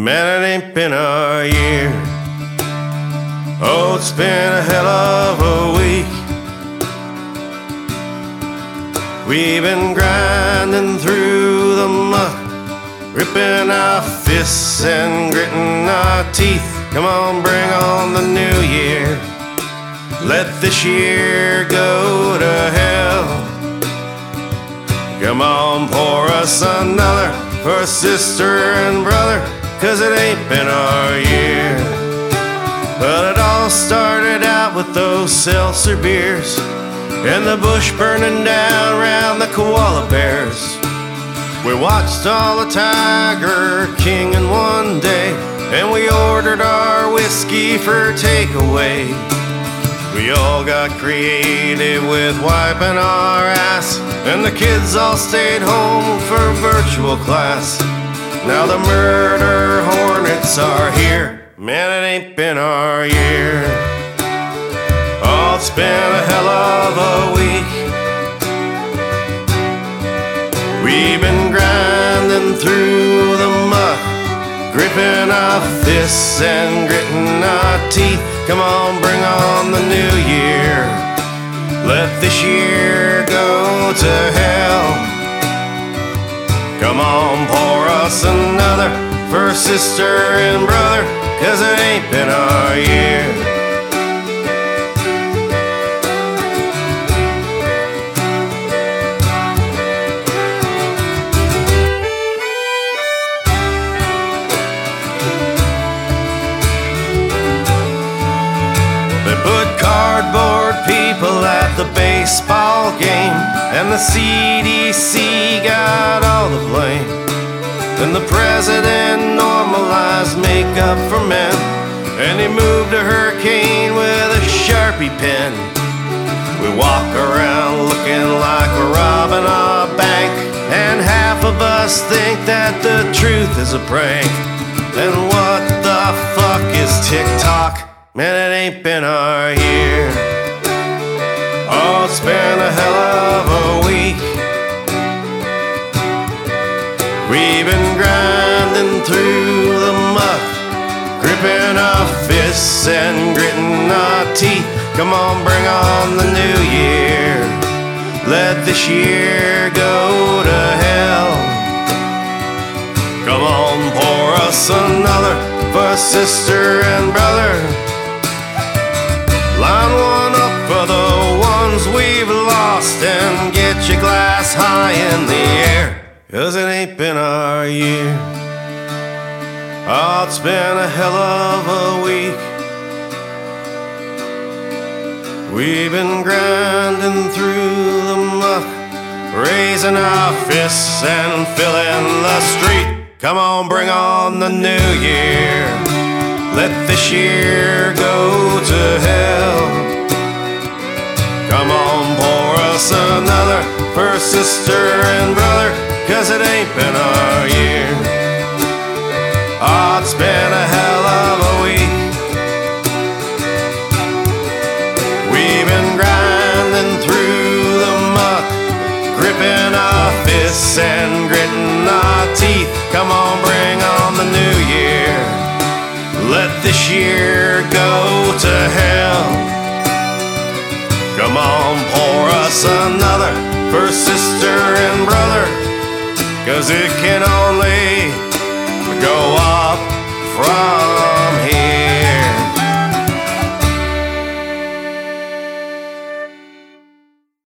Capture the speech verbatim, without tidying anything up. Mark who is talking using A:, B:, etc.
A: Man, it ain't been our year. Oh, it's been a hell of a week. We've been grinding through the muck, ripping our fists and gritting our teeth. Come on, bring on the new year. Let this year go to hell. Come on, pour us another for sister and brother, 'cause it ain't been our year. But it all started out with those seltzer beers and the bush burning down round the koala bears. We watched all the Tiger King in one day, and we ordered our whiskey for takeaway. We all got creative with wiping our ass, and the kids all stayed home for virtual class. Now the murder hornets are here. Man, it ain't been our year. Oh, it's been a hell of a week. We've been grinding through the muck, gripping our fists and gritting our teeth. Come on, bring on the new year. Let this year go to hell. Come on, pour us another for sister and brother, 'cause it ain't been our year. They put cardboard people at the baseball game, and the C D C got all the blame. Then the president normalized makeup for men, and he moved a hurricane with a Sharpie pen. We walk around looking like we're robbing a bank, and half of us think that the truth is a prank. Then what the fuck is TikTok? Man, it ain't been our year. Oh, it's been a hell of a week. We've been grinding through the muck, gripping our fists and gritting our teeth. Come on, bring on the new year. Let this year go to hell. Come on, pour us another for sister and brother. Line one up for the ones we've lost, and get your glass high in the air, 'cause it ain't been our year. Oh, it's been a hell of a week. We've been grinding through the muck, raising our fists and filling the street. Come on, bring on the new year. Let this year go to hell. Come on, pour us another for sister and brother, 'cause it ain't been our year. Oh, it's been a hell of a week. We've been grinding through the muck, gripping our fists and gritting our teeth. Come on, bring on the new year. Let this year go to hell. Come on, pour us another for sister and brother, 'cause it can only go up from